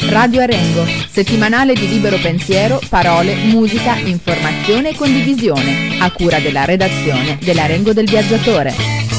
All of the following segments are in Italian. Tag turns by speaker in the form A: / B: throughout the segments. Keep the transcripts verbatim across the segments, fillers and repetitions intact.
A: Radio Arengo, settimanale di libero pensiero, parole, musica, informazione e condivisione, a cura della redazione dell'Arengo del Viaggiatore.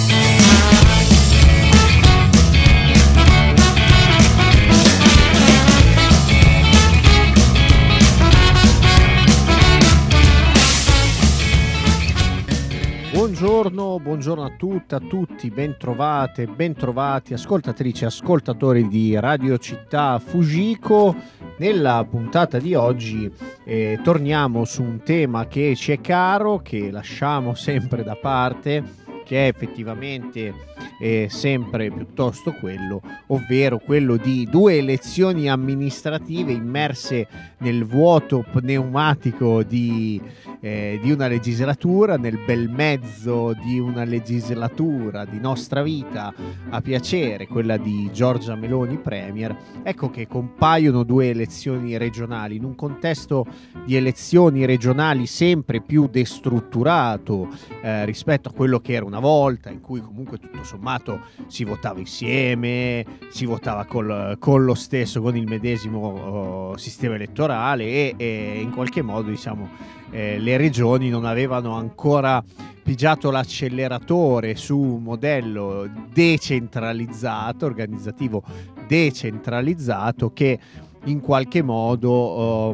B: Buongiorno, buongiorno a tutte, a tutti, ben trovate, ben trovati, ascoltatrici e ascoltatori di Radio Città Fujiko. Nella puntata di oggi eh, torniamo su un tema che ci è caro, che lasciamo sempre da parte, che è effettivamente eh, sempre piuttosto quello, ovvero quello di due elezioni amministrative immerse nel vuoto pneumatico di, eh, di una legislatura, nel bel mezzo di una legislatura di nostra vita a piacere, quella di Giorgia Meloni Premier. Ecco che compaiono due elezioni regionali in un contesto di elezioni regionali sempre più destrutturato eh, rispetto a quello che era una volta, in cui comunque tutto sommato si votava insieme, si votava col, con lo stesso, con il medesimo oh, sistema elettorale e, e in qualche modo diciamo eh, le regioni non avevano ancora pigiato l'acceleratore su un modello decentralizzato, organizzativo decentralizzato, che in qualche modo oh,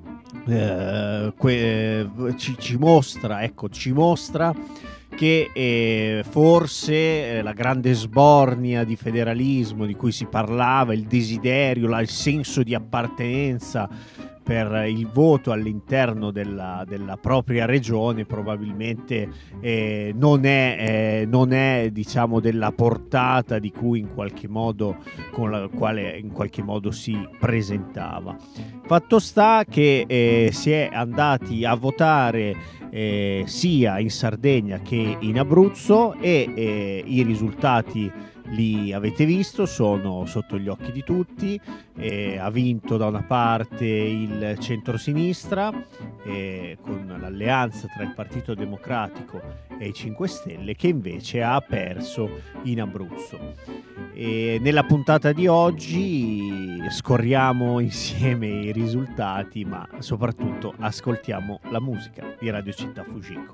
B: eh, que, ci, ci mostra, ecco, ci mostra che eh, forse eh, la grande sbornia di federalismo di cui si parlava, il desiderio, la, il senso di appartenenza per il voto all'interno della, della propria regione probabilmente eh, non è, eh, non è diciamo della portata di cui in qualche modo con la quale in qualche modo si presentava. Fatto sta che eh, si è andati a votare Eh, sia in Sardegna che in Abruzzo e eh, i risultati li avete visto, sono sotto gli occhi di tutti. Eh, ha vinto da una parte il centrosinistra eh, con l'alleanza tra il Partito Democratico e i cinque Stelle, che invece ha perso in Abruzzo. E nella puntata di oggi scorriamo insieme i risultati, ma soprattutto ascoltiamo la musica di Radio Città Fujiko.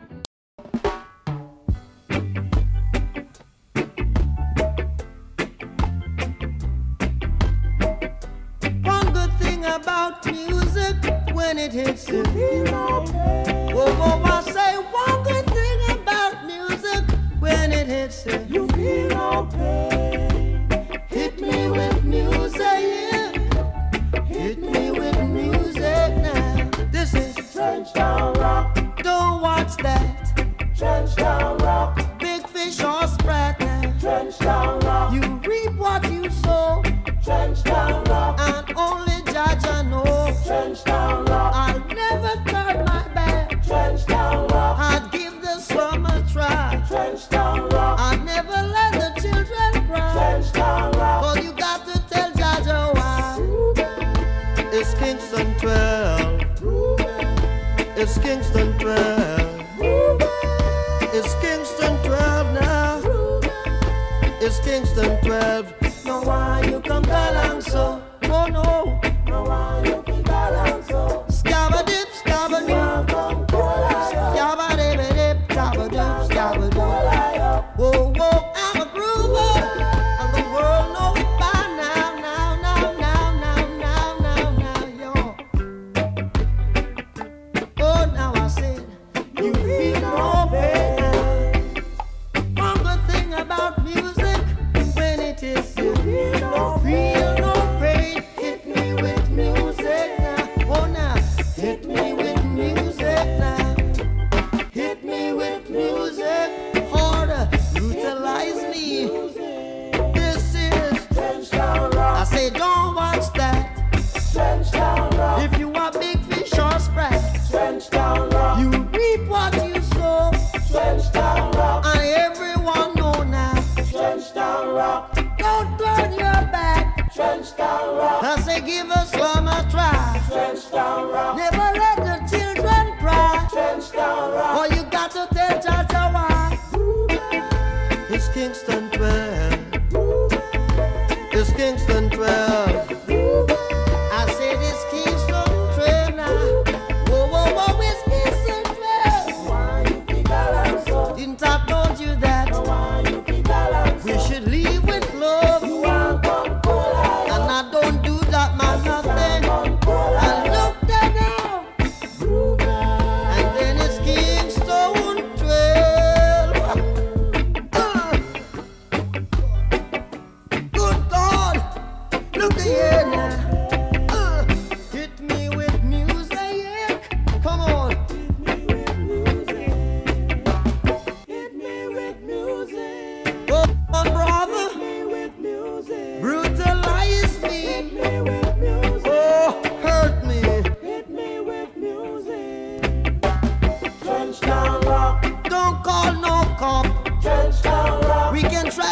C: About music when it hits you. Oh, oh, I say one good thing about music when it hits you. You feel okay. Hit me with music, yeah. Hit me with music now. This is Trenchtown Rock. Don't watch that. Trenchtown Rock. Big fish or sprat now. Trenchtown Rock. You reap what you sow. Trenchtown Rock. And only Jaja know. Trenchtown Rock. I'll never turn my back. Trenchtown Rock. I'd give the slum a try. Trenchtown Rock. I'd never let the children cry. Trenchtown Rock. Cause you got to tell Jaja why. Ruben. It's Kingston twelve. Ruben. It's Kingston twelve. Ruben. It's Kingston twelve now. Ruben. It's Kingston twelve. No, why you come along so? Oh no. No, why you come along so? Scabba-dip, scabba-dip. Scabba-dip, scabba-dip, scabba-dip. Whoa, whoa, I'm a groover. And the world knows it by now, now, now, now, now, now, now, now, yo. Oh, now I said, you feel no pain now. One good thing about music, when it is you feel no feel no pain. Hit me with music now. Oh, now hit me with music now. Hit me with music harder. Utilize me. This is Trenchtown Rock. I say don't watch that. Trenchtown Rock. If you want big fish or sprat. Trenchtown Rock. You reap what you sow. Trenchtown Rock. And everyone know now. Trenchtown Rock. Don't turn your back. Trenchtown Rock. I say give us one a try. Trenchtown Rock. Never let the children cry. Trenchtown Rock. All you got to tell Jaja why. It's Kingston twelve. It's Kingston twelve.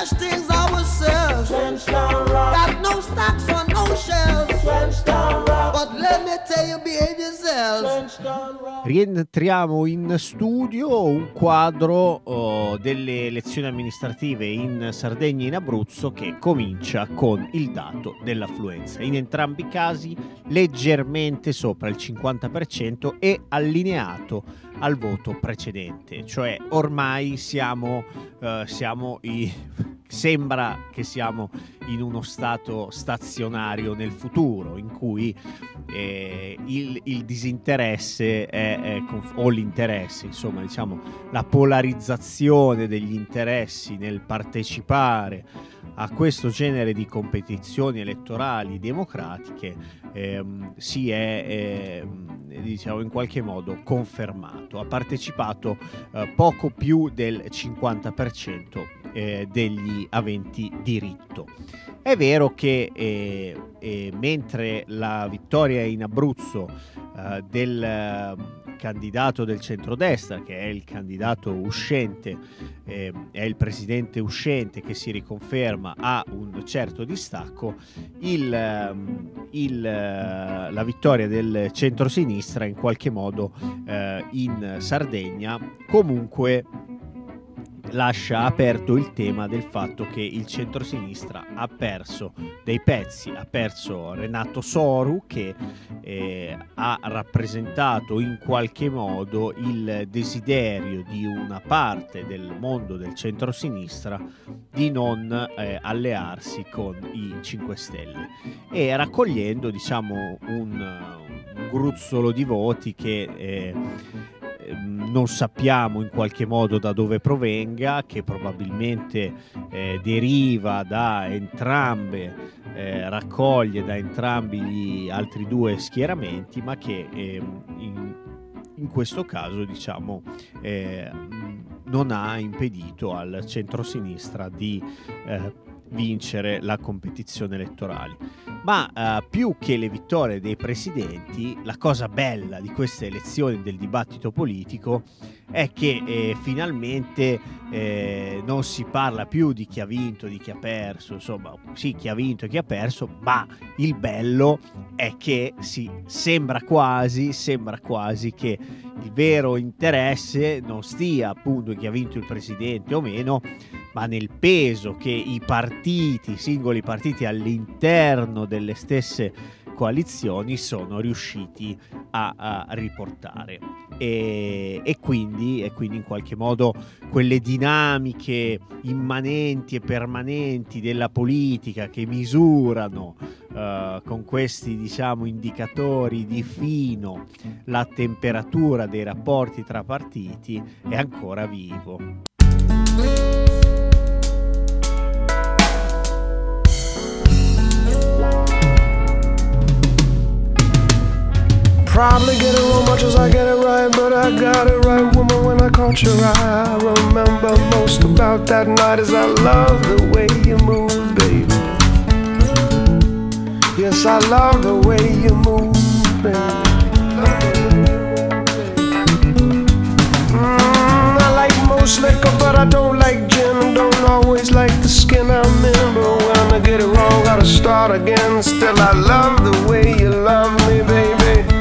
C: best things ourselves. Got no stocks on no shelves. But let me tell you, behave yourselves.
B: Rientriamo in studio, un quadro oh, delle elezioni amministrative in Sardegna e in Abruzzo che comincia con il dato dell'affluenza. In entrambi i casi leggermente sopra il cinquanta per cento e allineato al voto precedente, cioè ormai siamo, uh, siamo i, sembra che siamo in uno stato stazionario nel futuro in cui eh, il, il disinteresse è, è, o l'interesse, insomma diciamo la polarizzazione degli interessi nel partecipare a questo genere di competizioni elettorali democratiche ehm, si è eh, diciamo in qualche modo confermato. Ha partecipato eh, poco più del cinquanta per cento eh, degli aventi diritto. È vero che eh, eh, mentre la vittoria in Abruzzo eh, del eh, candidato del centrodestra, che è il candidato uscente, eh, è il presidente uscente che si riconferma, ha un certo distacco, il, il, la vittoria del centrosinistra in qualche modo eh, in Sardegna comunque lascia aperto il tema del fatto che il centrosinistra ha perso dei pezzi, ha perso Renato Soru che eh, ha rappresentato in qualche modo il desiderio di una parte del mondo del centrosinistra di non eh, allearsi con i cinque Stelle e raccogliendo diciamo un, un gruzzolo di voti che eh, non sappiamo in qualche modo da dove provenga, che probabilmente eh, deriva da entrambe, eh, raccoglie da entrambi gli altri due schieramenti, ma che eh, in, in questo caso diciamo eh, non ha impedito al centrosinistra di eh, vincere la competizione elettorale. Ma uh, più che le vittorie dei presidenti, la cosa bella di queste elezioni del dibattito politico è che eh, finalmente eh, non si parla più di chi ha vinto, di chi ha perso, insomma sì, chi ha vinto e chi ha perso, ma il bello è che si sembra quasi, sembra quasi che il vero interesse non stia appunto in chi ha vinto il presidente o meno, ma nel peso che i partiti, i singoli partiti all'interno delle stesse coalizioni sono riusciti a, a riportare e, e, quindi, e quindi in qualche modo quelle dinamiche immanenti e permanenti della politica che misurano uh, con questi diciamo indicatori di fino la temperatura dei rapporti tra partiti è ancora vivo.
D: Probably get it wrong much as I get it right, but I got it right, woman, when I caught your eye. I remember most about that night is I love the way you move, baby. Yes, I love the way you move, baby. Mm, I like most liquor, but I don't like gin, and don't always like the skin. I remember when I get it wrong, gotta start again. Still, I love the way you love me, baby.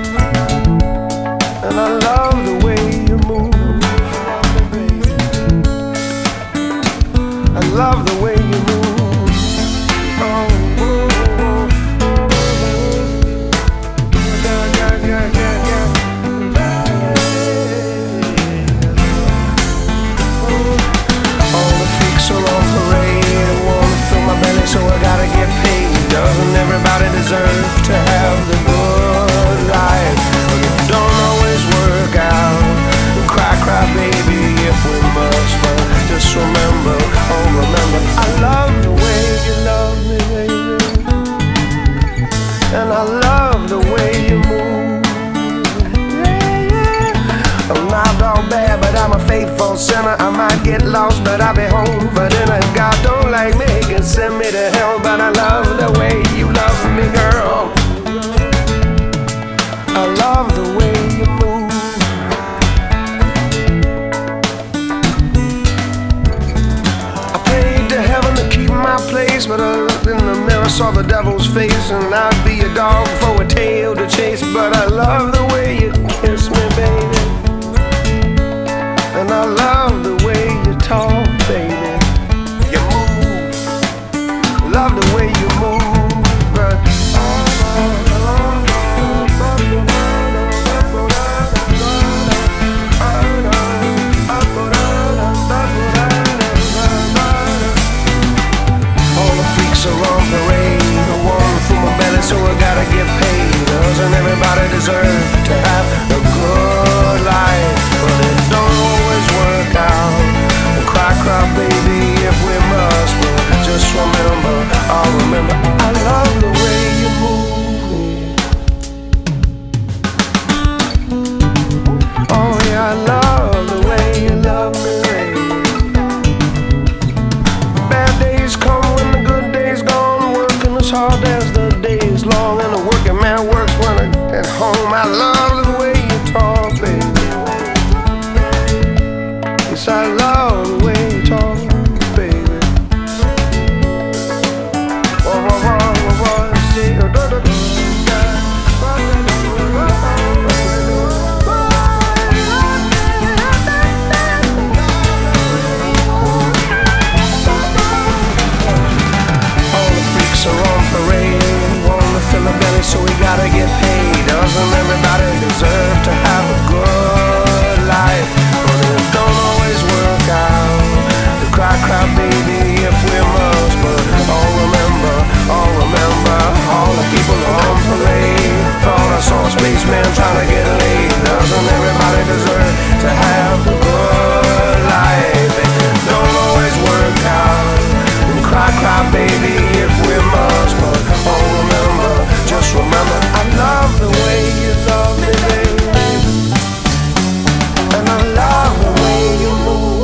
D: And I love the way you move. I love the way you move. Oh, oh, oh, oh, oh. Yeah, yeah, yeah, yeah, yeah. Oh. All the freaks are on parade. saw the devil's face, and I'd be a dog for a tail to chase. But I love the way you kiss me, baby, and I love the way you talk, baby. You move, love the way you move, but all the freaks are on parade, the one for my belly, so I gotta get paid. Doesn't everybody deserve to have a good life? But it don't always work out. Cry, cry, baby, if we must. But just remember, I'll remember, I love the way you move. Oh yeah, I love the way you love me. Bad days come when the good days gone. Working as hard as the day is long, and the working man works when I'm at home. I love the way you talk, baby. Yes, I love the way you talk, baby. Whoa, whoa, whoa, whoa, whoa, see, uh, da, da, da, all the freaks are on parade, wanna fill a belly, so we gotta get paid. Doesn't everybody deserve to have a good life? But it don't always work out. The cry, cry, baby, if we must. But all remember, all remember, all the people on parade. Thought I saw a spaceman trying to get laid. Doesn't everybody deserve to have a good life? It don't always work out. And cry, cry, baby, if we must. But all remember, just remember, I love the way you love me, baby, and I love the way you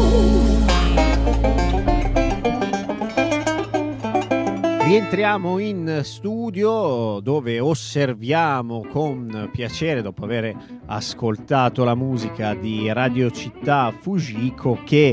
D: move.
B: Rientriamo in studio, dove osserviamo con piacere, dopo aver ascoltato la musica di Radio Città Fujiko, che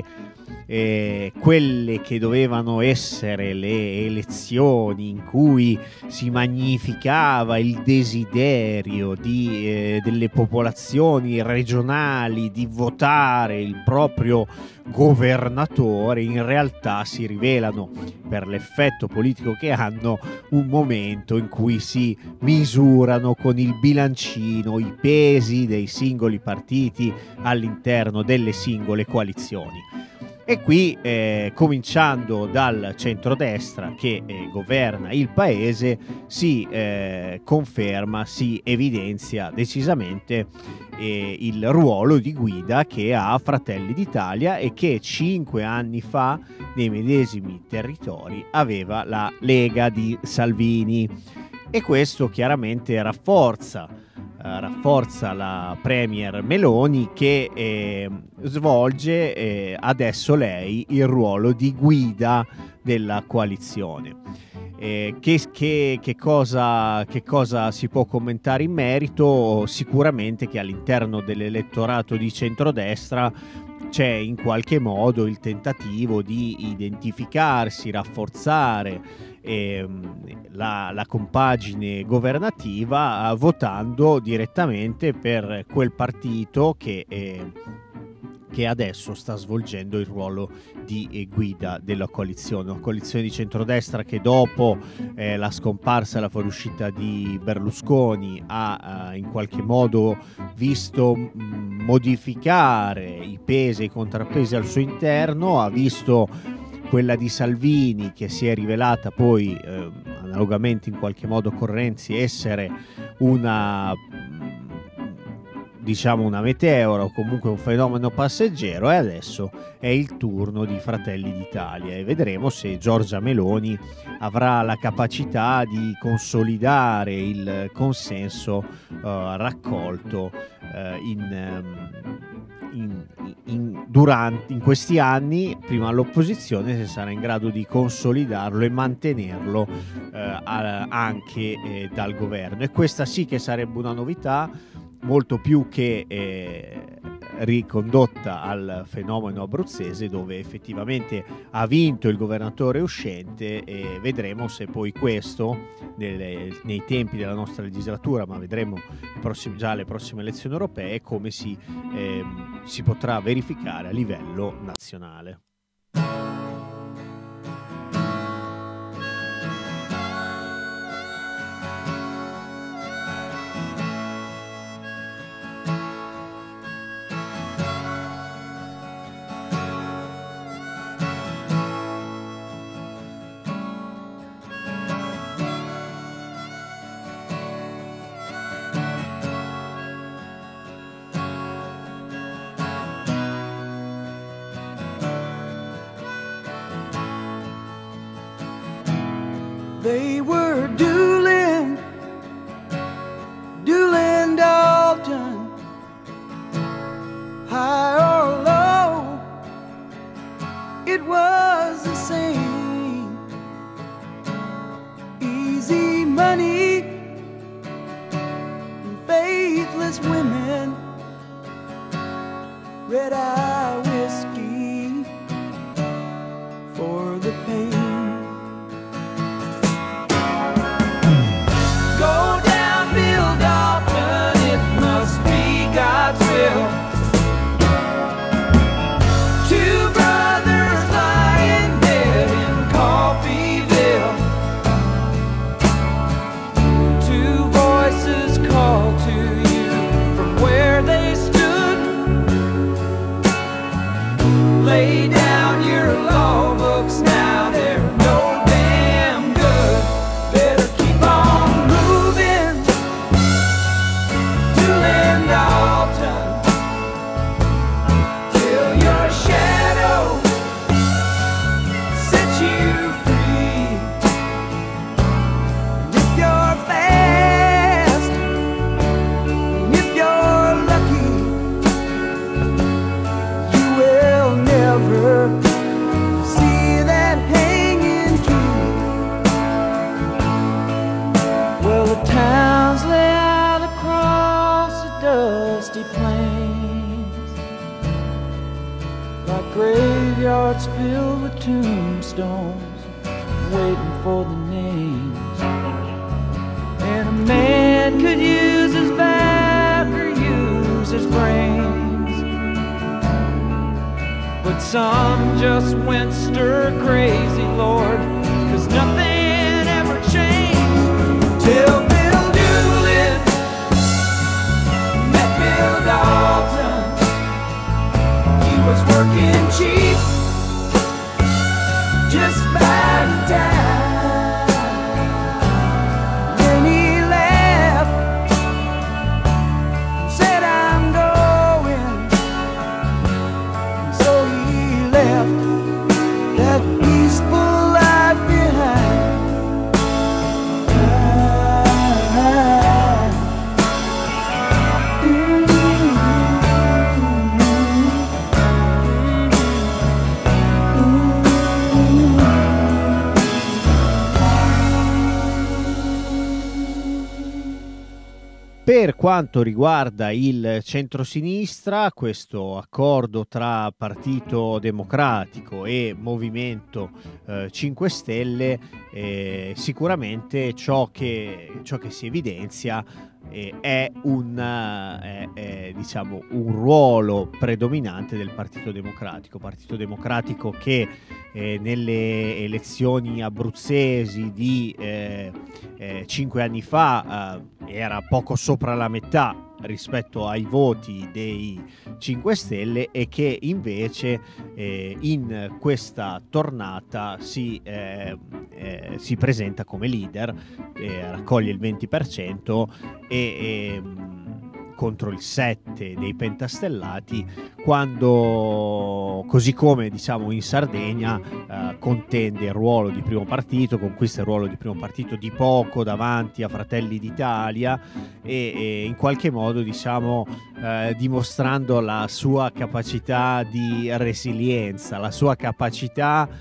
B: eh, quelle che dovevano essere le elezioni in cui si magnificava il desiderio di, eh, delle popolazioni regionali di votare il proprio governatore, in realtà si rivelano, per l'effetto politico che hanno, un momento in cui si misurano con il bilancino i pesi dei singoli partiti all'interno delle singole coalizioni. E qui, eh, cominciando dal centrodestra che eh, governa il paese, si eh, conferma, si evidenzia decisamente eh, il ruolo di guida che ha Fratelli d'Italia e che cinque anni fa, nei medesimi territori, aveva la Lega di Salvini. E questo chiaramente rafforza rafforza la premier Meloni, che eh, svolge eh, adesso lei il ruolo di guida della coalizione. Eh, che, che, che, cosa, che cosa si può commentare in merito? Sicuramente che all'interno dell'elettorato di centrodestra c'è in qualche modo il tentativo di identificarsi, rafforzare eh, la, la compagine governativa, eh, votando direttamente per quel partito che, eh, che adesso sta svolgendo il ruolo di eh, guida della coalizione. Una coalizione di centrodestra che dopo eh, la scomparsa e la fuoriuscita di Berlusconi ha eh, in qualche modo visto mh, modificare i pesi e i contrappesi al suo interno, ha visto quella di Salvini, che si è rivelata poi eh, analogamente in qualche modo con Renzi essere una diciamo una meteora o comunque un fenomeno passeggero, e adesso è il turno di Fratelli d'Italia e vedremo se Giorgia Meloni avrà la capacità di consolidare il consenso uh, raccolto uh, in, in, in, durante, in questi anni, prima all'opposizione, se sarà in grado di consolidarlo e mantenerlo uh, a, anche eh, dal governo. E questa sì che sarebbe una novità, molto più che eh, ricondotta al fenomeno abruzzese, dove effettivamente ha vinto il governatore uscente, e vedremo se poi questo nelle, nei tempi della nostra legislatura, ma vedremo i prossimi, già alle prossime elezioni europee, come si, eh, si potrà verificare a livello nazionale.
E: They were dueling, dueling Dalton, high or low, it was the same. Easy money and faithless women, red-eye whiskey for the pain. God's will. Two brothers lying dead in Coffeeville. Two voices call to you from where they stood. Lay down your law books now, they're no damn good. Better keep on moving, dueling Dalton, till your shadow sets you free. And if you're fast, and if you're lucky, you will never see that hanging tree. Well, the towns lay out across the dusty plains, like graveyards filled with tombstones, waiting for the names. And a man could use his back or use his brains, but some just went stir crazy, Lord, 'cause nothing ever changed till Bill Doolin met Bill Dalton. He was working cheap, just biding time. Then he left, said I'm going. So he left that peaceful life behind.
B: Per quanto riguarda il centrosinistra, questo accordo tra Partito Democratico e Movimento eh, cinque Stelle, eh, sicuramente ciò che, ciò che si evidenzia eh, è, un, eh, è diciamo, un ruolo predominante del Partito Democratico. Partito Democratico che eh, nelle elezioni abruzzesi di eh, eh, cinque anni fa eh, era poco sopra la metà rispetto ai voti dei cinque Stelle, e che invece eh, in questa tornata si, eh, eh, si presenta come leader, eh, raccoglie il venti per cento e, e contro il sette dei pentastellati, quando, così come diciamo in Sardegna, eh, contende il ruolo di primo partito, conquista il ruolo di primo partito di poco davanti a Fratelli d'Italia, e, e in qualche modo diciamo eh, dimostrando la sua capacità di resilienza, la sua capacità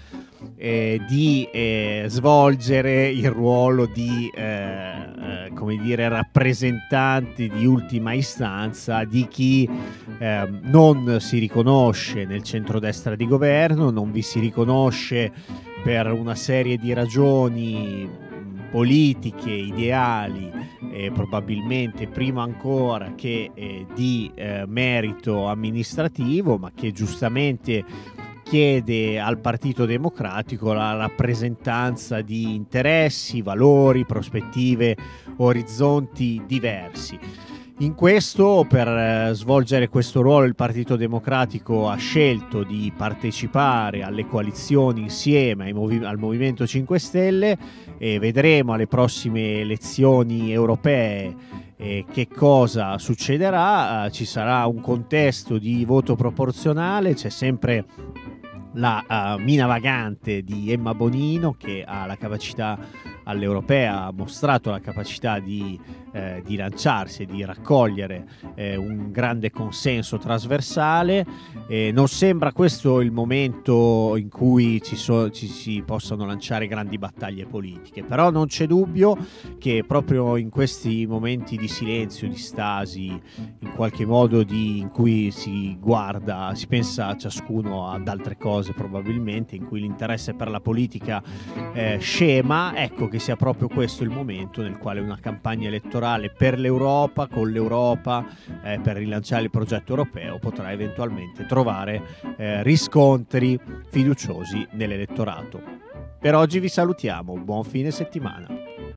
B: eh, di eh, svolgere il ruolo di eh, eh, come dire, rappresentanti di ultima istanza di chi eh, non si riconosce nel centrodestra di governo, non vi si riconosce per una serie di ragioni politiche, ideali, eh, probabilmente prima ancora che eh, di eh, merito amministrativo, ma che giustamente chiede al Partito Democratico la rappresentanza di interessi, valori, prospettive, orizzonti diversi. In questo, per eh, svolgere questo ruolo, il Partito Democratico ha scelto di partecipare alle coalizioni insieme ai movi- al Movimento cinque Stelle, e vedremo alle prossime elezioni europee eh, che cosa succederà. Eh, ci sarà un contesto di voto proporzionale, c'è sempre la uh, mina vagante di Emma Bonino, che ha la capacità all'europea, ha mostrato la capacità di, eh, di lanciarsi e di raccogliere eh, un grande consenso trasversale. Eh, non sembra questo il momento in cui ci, so, ci si possano lanciare grandi battaglie politiche, però non c'è dubbio che proprio in questi momenti di silenzio, di stasi, in qualche modo di, in cui si guarda, si pensa ciascuno ad altre cose probabilmente, in cui l'interesse per la politica eh, scema, ecco che sia proprio questo il momento nel quale una campagna elettorale per l'Europa, con l'Europa, eh, per rilanciare il progetto europeo, potrà eventualmente trovare eh, riscontri fiduciosi nell'elettorato. Per oggi vi salutiamo, buon fine settimana.